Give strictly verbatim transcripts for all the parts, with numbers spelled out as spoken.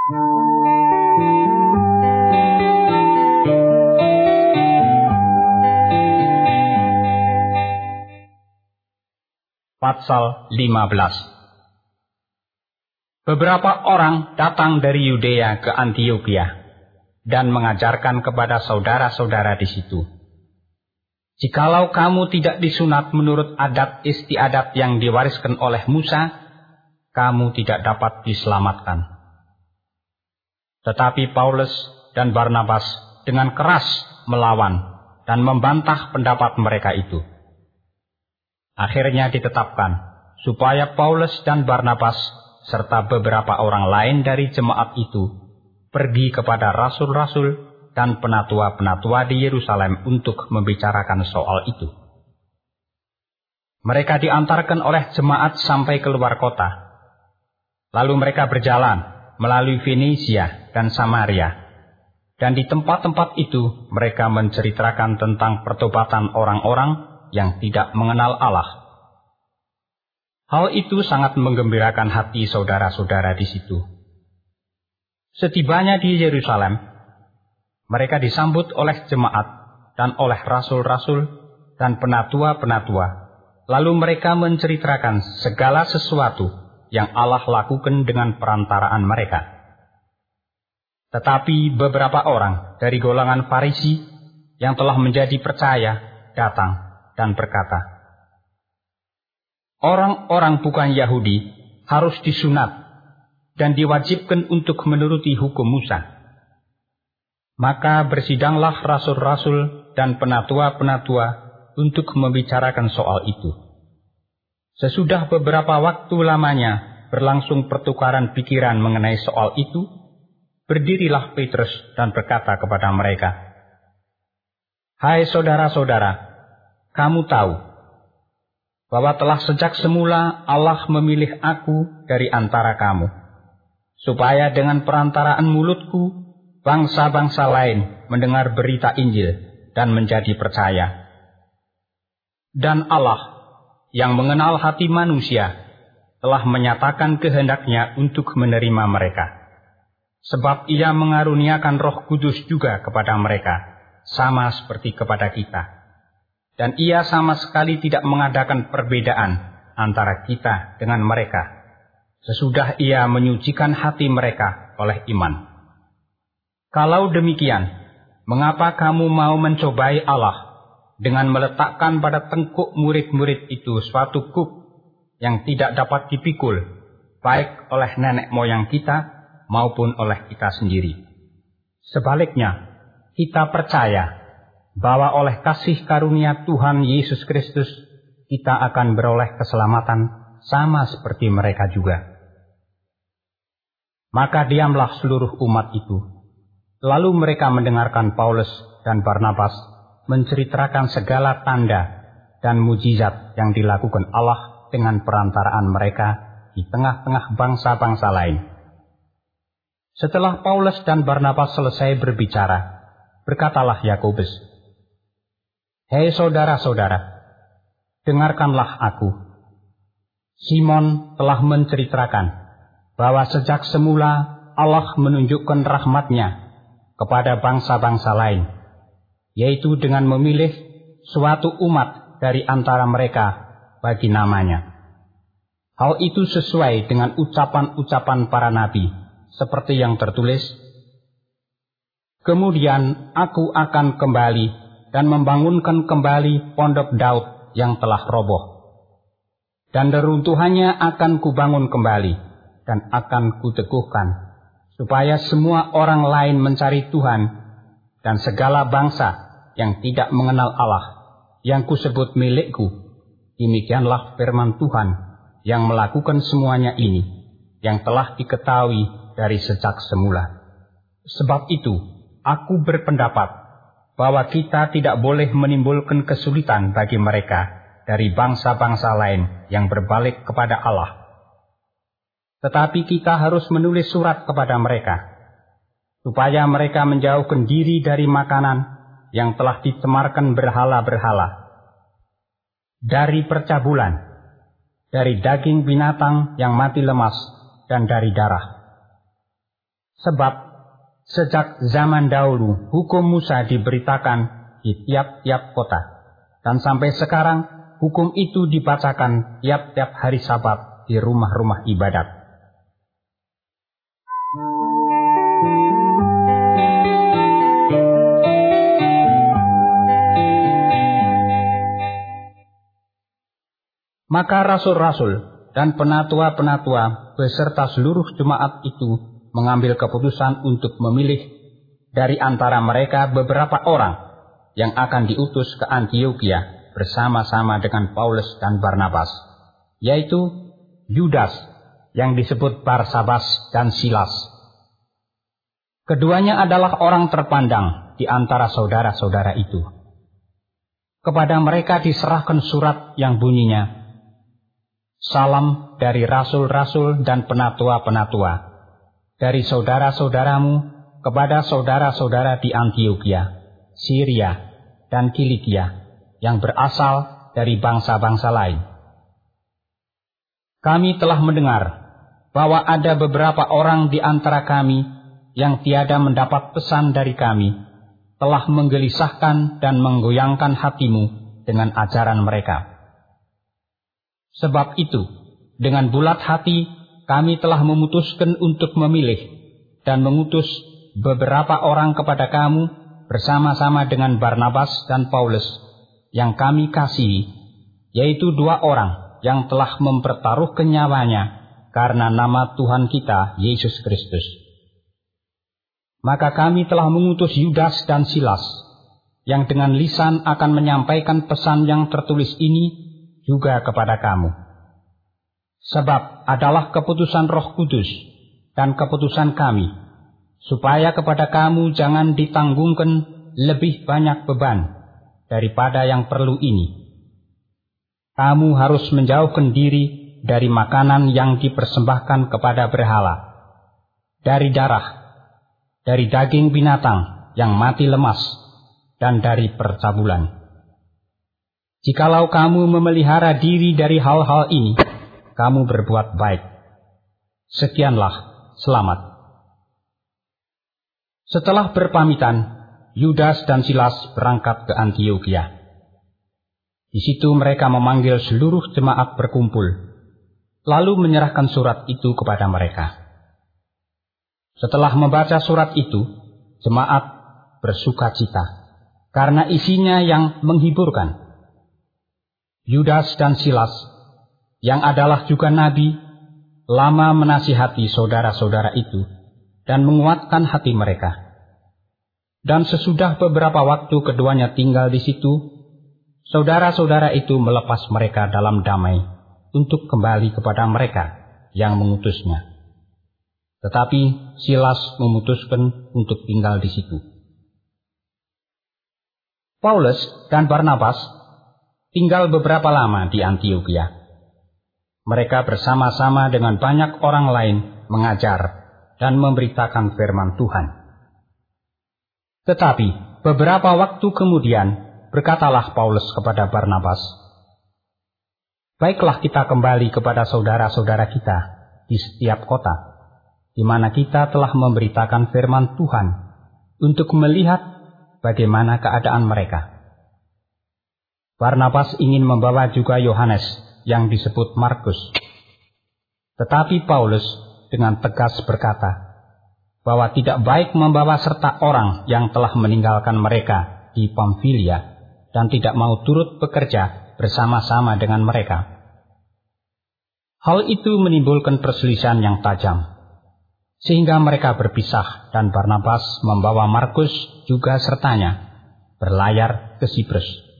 Pasal lima belas. Beberapa orang datang dari Yudea ke Antiokhia dan mengajarkan kepada saudara-saudara di situ, "Jikalau kamu tidak disunat menurut adat istiadat yang diwariskan oleh Musa, kamu tidak dapat diselamatkan." Tetapi Paulus dan Barnabas dengan keras melawan dan membantah pendapat mereka itu. Akhirnya ditetapkan supaya Paulus dan Barnabas serta beberapa orang lain dari jemaat itu pergi kepada rasul-rasul dan penatua-penatua di Yerusalem untuk membicarakan soal itu. Mereka diantarkan oleh jemaat sampai keluar kota. Lalu mereka berjalan melalui Fenisia dan Samaria. Dan di tempat-tempat itu mereka menceritakan tentang pertobatan orang-orang yang tidak mengenal Allah. Hal itu sangat menggembirakan hati saudara-saudara di situ. Setibanya di Yerusalem, mereka disambut oleh jemaat dan oleh rasul-rasul dan penatua-penatua. Lalu mereka menceritakan segala sesuatu yang Allah lakukan dengan perantaraan mereka. Tetapi beberapa orang dari golongan Farisi yang telah menjadi percaya datang dan berkata, "Orang-orang bukan Yahudi harus disunat dan diwajibkan untuk menuruti hukum Musa." Maka bersidanglah rasul-rasul dan penatua-penatua untuk membicarakan soal itu. Sesudah beberapa waktu lamanya berlangsung pertukaran pikiran mengenai soal itu, berdirilah Petrus dan berkata kepada mereka, "Hai saudara-saudara, kamu tahu bahwa telah sejak semula Allah memilih aku dari antara kamu, supaya dengan perantaraan mulutku bangsa-bangsa lain mendengar berita Injil dan menjadi percaya. Dan Allah yang mengenal hati manusia telah menyatakan kehendaknya untuk menerima mereka, sebab Ia mengaruniakan Roh Kudus juga kepada mereka, sama seperti kepada kita. Dan Ia sama sekali tidak mengadakan perbedaan antara kita dengan mereka, sesudah Ia menyucikan hati mereka oleh iman. Kalau demikian, mengapa kamu mau mencobai Allah dengan meletakkan pada tengkuk murid-murid itu suatu kuk yang tidak dapat dipikul, baik oleh nenek moyang kita maupun oleh kita sendiri? Sebaliknya, kita percaya bahwa oleh kasih karunia Tuhan Yesus Kristus, kita akan beroleh keselamatan sama seperti mereka juga." Maka diamlah seluruh umat itu. Lalu mereka mendengarkan Paulus dan Barnabas menceritakan segala tanda dan mujizat yang dilakukan Allah dengan perantaraan mereka di tengah-tengah bangsa-bangsa lain. Setelah Paulus dan Barnabas selesai berbicara, berkatalah Yakobus, "Hei saudara-saudara, dengarkanlah aku. Simon telah menceritakan bahwa sejak semula Allah menunjukkan rahmat-Nya kepada bangsa-bangsa lain, yaitu dengan memilih suatu umat dari antara mereka bagi namanya. Hal itu sesuai dengan ucapan-ucapan para nabi, seperti yang tertulis, 'Kemudian aku akan kembali dan membangunkan kembali pondok Daud yang telah roboh. Dan reruntuhannya akan kubangun kembali dan akan kuteguhkan, supaya semua orang lain mencari Tuhan dan segala bangsa yang tidak mengenal Allah, yang kusebut milikku. Demikianlah firman Tuhan yang melakukan semuanya ini, yang telah diketahui dari sejak semula. Sebab itu, aku berpendapat bahwa kita tidak boleh menimbulkan kesulitan bagi mereka dari bangsa-bangsa lain yang berbalik kepada Allah. Tetapi kita harus menulis surat kepada mereka, supaya mereka menjauhkan diri dari makanan yang telah dicemarkan berhala-berhala, dari percabulan, dari daging binatang yang mati lemas, dan dari darah. Sebab sejak zaman dahulu hukum Musa diberitakan di tiap-tiap kota, dan sampai sekarang hukum itu dibacakan tiap-tiap hari Sabat di rumah-rumah ibadat. Maka rasul-rasul dan penatua-penatua beserta seluruh jemaat itu mengambil keputusan untuk memilih dari antara mereka beberapa orang yang akan diutus ke Antiokhia bersama-sama dengan Paulus dan Barnabas, yaitu Yudas yang disebut Barsabas dan Silas. Keduanya adalah orang terpandang di antara saudara-saudara itu. Kepada mereka diserahkan surat yang bunyinya, "Salam dari rasul-rasul dan penatua-penatua, dari saudara-saudaramu kepada saudara-saudara di Antiokhia, Syria, dan Kilikia, yang berasal dari bangsa-bangsa lain. Kami telah mendengar bahwa ada beberapa orang di antara kami yang tiada mendapat pesan dari kami, telah menggelisahkan dan menggoyangkan hatimu dengan ajaran mereka. Sebab itu, dengan bulat hati, kami telah memutuskan untuk memilih dan mengutus beberapa orang kepada kamu bersama-sama dengan Barnabas dan Paulus yang kami kasihi, yaitu dua orang yang telah mempertaruhkan nyawanya karena nama Tuhan kita, Yesus Kristus. Maka kami telah mengutus Yudas dan Silas, yang dengan lisan akan menyampaikan pesan yang tertulis ini juga kepada kamu. Sebab adalah keputusan Roh Kudus dan keputusan kami, supaya kepada kamu jangan ditanggungkan lebih banyak beban daripada yang perlu ini. Kamu harus menjauhkan diri dari makanan yang dipersembahkan kepada berhala, dari darah, dari daging binatang yang mati lemas, dan dari percabulan. Jikalau kamu memelihara diri dari hal-hal ini, kamu berbuat baik. Sekianlah, selamat." Setelah berpamitan, Yudas dan Silas berangkat ke Antiokhia. Di situ mereka memanggil seluruh jemaat berkumpul, lalu menyerahkan surat itu kepada mereka. Setelah membaca surat itu, jemaat bersuka cita, karena isinya yang menghiburkan. Yudas dan Silas, yang adalah juga nabi, lama menasihati saudara-saudara itu dan menguatkan hati mereka. Dan sesudah beberapa waktu keduanya tinggal di situ, saudara-saudara itu melepas mereka dalam damai untuk kembali kepada mereka yang mengutusnya. Tetapi Silas memutuskan untuk tinggal di situ. Paulus dan Barnabas tinggal beberapa lama di Antiokhia. Mereka bersama-sama dengan banyak orang lain mengajar dan memberitakan firman Tuhan. Tetapi beberapa waktu kemudian berkatalah Paulus kepada Barnabas, "Baiklah kita kembali kepada saudara-saudara kita di setiap kota, di mana kita telah memberitakan firman Tuhan, untuk melihat bagaimana keadaan mereka." Barnabas ingin membawa juga Yohanes yang disebut Markus. Tetapi Paulus dengan tegas berkata bahwa tidak baik membawa serta orang yang telah meninggalkan mereka di Pamfilia dan tidak mau turut bekerja bersama-sama dengan mereka. Hal itu menimbulkan perselisihan yang tajam, sehingga mereka berpisah dan Barnabas membawa Markus juga sertanya berlayar ke Siprus.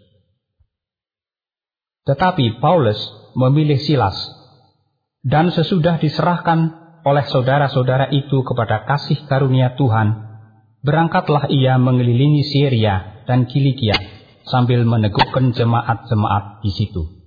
Tetapi Paulus memilih Silas, dan sesudah diserahkan oleh saudara-saudara itu kepada kasih karunia Tuhan, berangkatlah ia mengelilingi Syria dan Kilikia sambil meneguhkan jemaat-jemaat di situ.